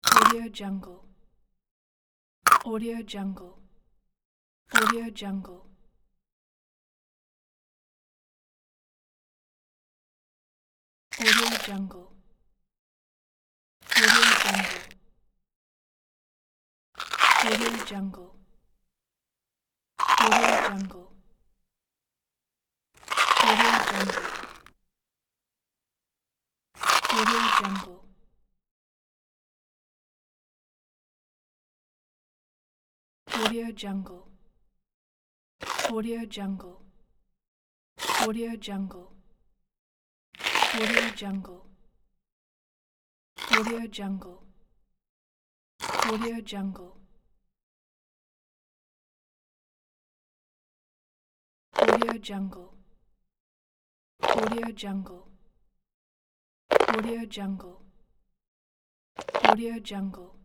Audio Jungle. Audio Jungle. Audio Jungle. Audio Jungle. Audio Jungle. Audio Jungle. Audio Jungle. Audio Jungle. Audio Jungle. Audio Jungle. Audio Jungle. Audio Jungle. Audio Jungle. Audio Jungle. Audio Jungle. Audio Jungle. Audio Jungle. Audio Jungle. Audio Jungle.